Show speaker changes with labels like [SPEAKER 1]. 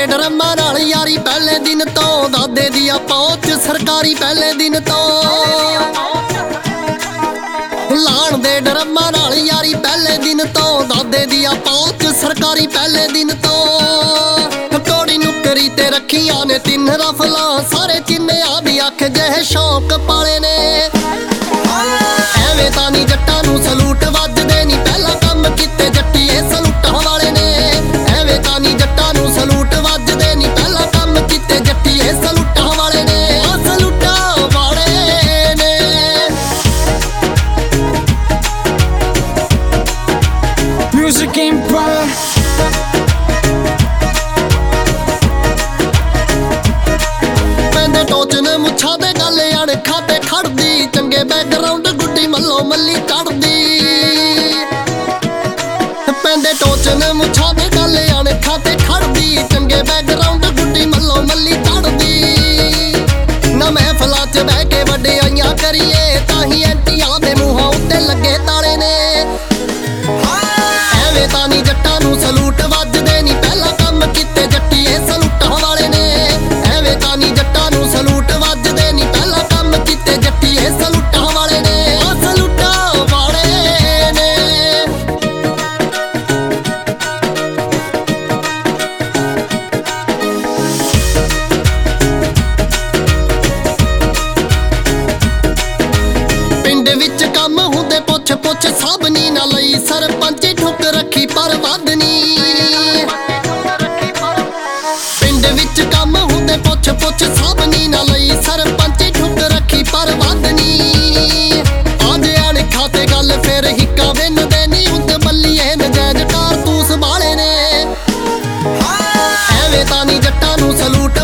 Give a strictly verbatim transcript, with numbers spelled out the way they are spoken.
[SPEAKER 1] ਦੇ ਡਰਮਾਂ ਨਾਲ ਯਾਰੀ ਪਹਿਲੇ ਦਿਨ ਤੋਂ, ਦਾਦੇ ਦੀ ਆ ਪਹੁੰਚ ਸਰਕਾਰੀ ਪਹਿਲੇ ਦਿਨ ਤੋਂ। ਲਾਣ ਦੇ ਡਰਮਾਂ ਨਾਲ ਯਾਰੀ ਪਹਿਲੇ ਦਿਨ ਤੋਂ, ਦਾਦੇ ਦੀ ਆ ਪਹੁੰਚ ਸਰਕਾਰੀ ਪਹਿਲੇ ਦਿਨ ਤੋਂ। ਕੋੜੀ ਨੁਕਰੀ ਤੇ ਰੱਖੀਆਂ ਨੇ ਤਿੰਨ ਰਫਲਾਂ, ਸਾਰੇ ਚਿੰਨਿਆਂ ਦੀ ਅੱਖ ਜਿਹੇ ਸ਼ੌਕ ਪਾਲੇ ਨੇ। ਐਵੇਂ ਤਾਂ ਨੀ ਜੱਟਾਂ ਨੂੰ ਸਲੂਟ ਵੱਜਦੇ ਨੀ, ਪਹਿਲਾਂ ਕੰਮ ਕੀਤੇ ਜੱਟੀਏ ਸਲੂਟਾਂ ਵਾਲੇ ਨੇ। ਐਵੇਂ ਤਾਂ ਨੀ ਜੱਟਾਂ ਨੂੰ ਸਲੂਟ ਵੱਜਦੇ ਨੀ, ਪਹਿਲਾਂ ਕੰਮ ਕੀਤੇ ਜੱਟੀਏ ਸਲੂਟਾਂ ਵਾਲੇ ਨੇ। ਆ ਸਲੂਟਾਂ ਵਾਲੇ ਨੇ।
[SPEAKER 2] Music Empire
[SPEAKER 1] ਪੈਂਦੇ ਟੋਚਨ ਮੁੱਛਾਂ ਦੇ ਗੱਲ ਅਣਖਾਂ ਤੇ ਖੜਦੀ, ਚੰਗੇ ਬੈਕਗ੍ਰਾਉਂਡ ਗੁੱਡੀ ਮੱਲੋ ਮੱਲੀ ਚੜਦੀ। ਪੈਂਦੇ ਟੋਚਨ ਮੁੱਛਾਂ ਦੇ ਗੱਲ ਅਣਖਾਂ ਤੇ ਖੜਦੀ, ਚੰਗੇ ਬੈਕਗ੍ਰਾਉਂਡ ਗੁੱਡੀ ਮੱਲੋ ਮੱਲੀ ਚੜਦੀ। ਨਾ ਮਹਿਫਲਾਂ 'ਚ ਬਹਿ ਕੇ ਵਡਿਆਈਆਂ ਕਰੀਏ, ਤਾਂ ਹੀ ਐਂਟੀਆਂ ਦੇ ਮੂੰਹਾਂ ਉੱਤੇ ਲੱਗੇ ਤਾਲੇ ਨੇ। ਐਵੇਂ ਤਾਂ ਨੀ ਜੱਟਾਂ ਨੂੰ ਸਲੂਟ ਵੱਜਦੇ ਨੀ, ਪਹਿਲਾਂ ਕੰਮ ਕੀਤੇ ਜੱਟੀਏ ਸਲੂਟਾਂ ਵਾਲੇ ਨੇ। ਐਵੇਂ ਤਾਂ ਨੀ ਜੱਟਾਂ ਨੂੰ ਸਲੂਟ ਵੱਜਦੇ ਨੀ, ਪਹਿਲਾਂ ਕੰਮ ਕੀਤੇ ਜੱਟੀਏ ਸਲੂਟਾਂ ਵਾਲੇ ਨੇ। ਆ ਸਲੂਟਾਂ ਵਾਲੇ ਨੇ। ਪਿੰਡ ਵਿੱਚ ਕੰਮ ਹੁੰਦੇ ਪੁੱਛ ਪੁੱਛ ਸਭ ਨੀ ਨਾ ਲਈ, ਸਰਪੰਚੀ ਠੁੱਕ ਰੱਖੀ ਪਰ ਵੱਧ ਨੀ। ਪਿੰਡ ਵਿੱਚ ਕੰਮ ਹੁੰਦੇ ਪੁੱਛ ਪੁੱਛ ਸਭ ਨੀ ਨਾ ਲਈ, ਸਰਪੰਚੀ ਠੁੱਕ ਰੱਖੀ ਪਰ ਵੱਧ ਨੀ। ਆਦੇ ਅਣਖਾਂ ਤੇ ਗੱਲ ਫਿਰ ਹਿੱਕਾ ਵਿੰਨਦੇ ਨੀ, ਉੱਤੇ ਬੱਲੀਏ ਨਜਾਇਜ਼ ਕਾਰਤੂਸ ਵਾਲੇ ਨੇ। ਐਵੇਂ ਤਾਂ ਨੀ ਜੱਟਾਂ ਨੂੰ ਸਲੂਟ